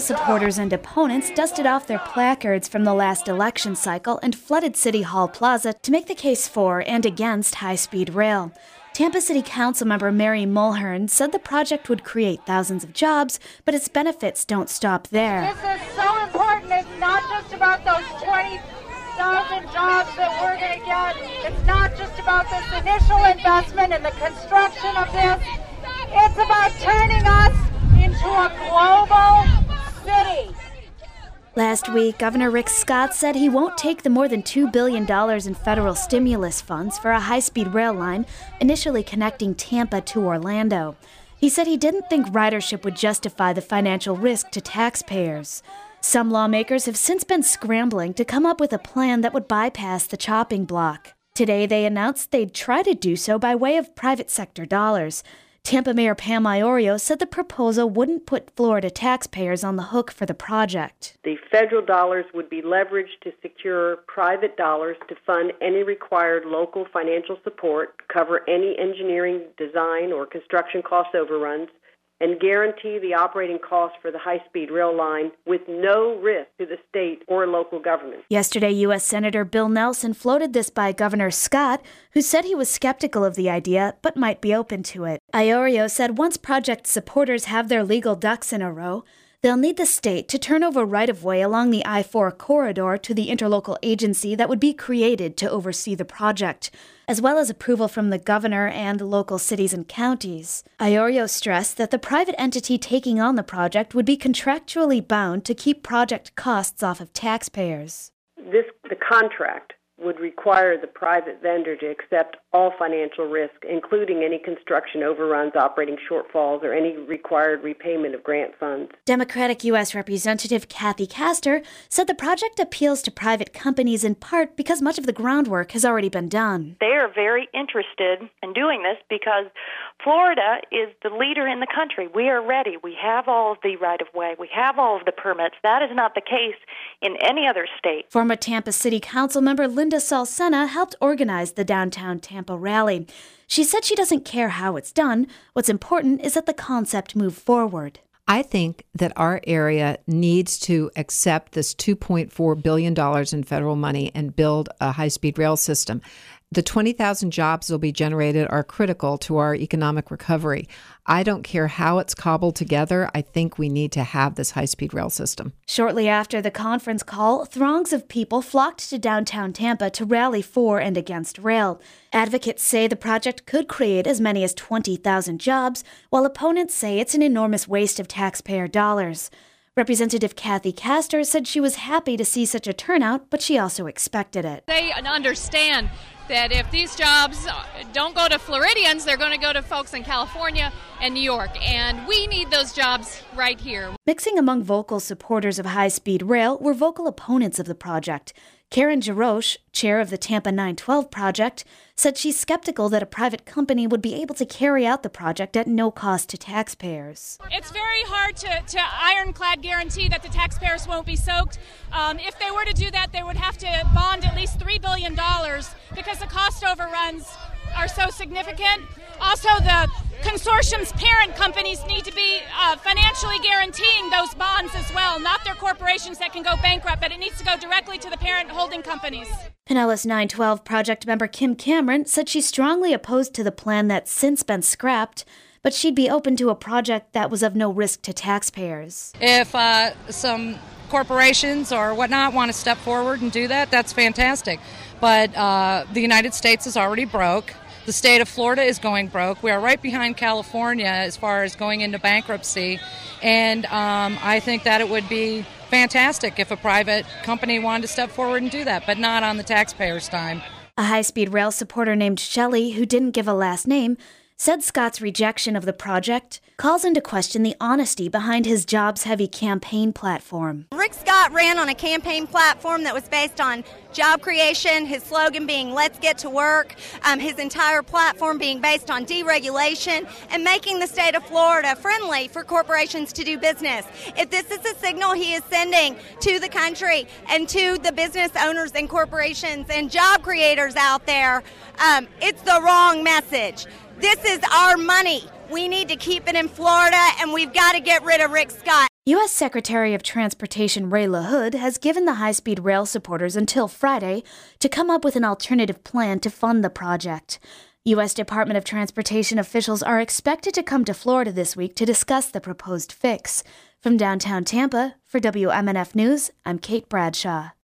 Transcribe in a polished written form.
supporters and opponents dusted off their placards from the last election cycle and flooded City Hall Plaza to make the case for and against high-speed rail. Tampa City Council member Mary Mulhern said the project would create thousands of jobs, but its benefits don't stop there. This is so important. It's not just about those 20,000 jobs that we're going to get. It's not just about this initial investment and the construction of this. It's about turning us into a global city. Last week, Governor Rick Scott said he won't take the more than $2 billion in federal stimulus funds for a high-speed rail line initially connecting Tampa to Orlando. He said he didn't think ridership would justify the financial risk to taxpayers. Some lawmakers have since been scrambling to come up with a plan that would bypass the chopping block. Today, they announced they'd try to do so by way of private sector dollars. Tampa Mayor Pam Iorio said the proposal wouldn't put Florida taxpayers on the hook for the project. The federal dollars would be leveraged to secure private dollars to fund any required local financial support, cover any engineering, design, or construction cost overruns, and guarantee the operating costs for the high-speed rail line with no risk to the state or local government. Yesterday, U.S. Senator Bill Nelson floated this by Governor Scott, who said he was skeptical of the idea but might be open to it. Iorio said once project supporters have their legal ducks in a row, they'll need the state to turn over right-of-way along the I-4 corridor to the interlocal agency that would be created to oversee the project, as well as approval from the governor and local cities and counties. Iorio stressed that the private entity taking on the project would be contractually bound to keep project costs off of taxpayers. The contract would require the private vendor to accept all financial risk, including any construction overruns, operating shortfalls, or any required repayment of grant funds. Democratic U.S. Representative Kathy Castor said the project appeals to private companies in part because much of the groundwork has already been done. They are very interested in doing this because Florida is the leader in the country. We are ready. We have all of the right-of-way. We have all of the permits. That is not the case in any other state. Former Tampa City Council member Linda Salcena helped organize the downtown Tampa rally. She said she doesn't care how it's done. What's important is that the concept move forward. I think that our area needs to accept this $2.4 billion in federal money and build a high-speed rail system. The 20,000 jobs that will be generated are critical to our economic recovery. I don't care how it's cobbled together. I think we need to have this high-speed rail system. Shortly after the conference call, throngs of people flocked to downtown Tampa to rally for and against rail. Advocates say the project could create as many as 20,000 jobs, while opponents say it's an enormous waste of taxpayer dollars. Representative Kathy Castor said she was happy to see such a turnout, but she also expected it. They understand that if these jobs don't go to Floridians, they're going to go to folks in California and New York, and we need those jobs right here. Mixing among vocal supporters of high-speed rail were vocal opponents of the project. Karen Jarosz, chair of the Tampa 912 project, said she's skeptical that a private company would be able to carry out the project at no cost to taxpayers. It's very hard to ironclad guarantee that the taxpayers won't be soaked. If they were to do that, they would have to bond at least $3 billion because the cost overruns are so significant. Also, the consortium's parent companies need to be financially guaranteeing those bonds as well, not their corporations that can go bankrupt, but it needs to go directly to the parent holding companies. Pinellas 912 project member Kim Cameron said she's strongly opposed to the plan that's since been scrapped, but she'd be open to a project that was of no risk to taxpayers. If some corporations or whatnot want to step forward and do that, that's fantastic. But the United States is already broke. The state of Florida is going broke. We are right behind California as far as going into bankruptcy. And I think that it would be fantastic if a private company wanted to step forward and do that, but not on the taxpayers' dime. A high-speed rail supporter named Shelley, who didn't give a last name, said Scott's rejection of the project calls into question the honesty behind his jobs-heavy campaign platform. Rick Scott ran on a campaign platform that was based on job creation, his slogan being "Let's get to work," his entire platform being based on deregulation and making the state of Florida friendly for corporations to do business. If this is a signal he is sending to the country and to the business owners and corporations and job creators out there, it's the wrong message. This is our money. We need to keep it in Florida, and we've got to get rid of Rick Scott. U.S. Secretary of Transportation Ray LaHood has given the high-speed rail supporters until Friday to come up with an alternative plan to fund the project. U.S. Department of Transportation officials are expected to come to Florida this week to discuss the proposed fix. From downtown Tampa, for WMNF News, I'm Kate Bradshaw.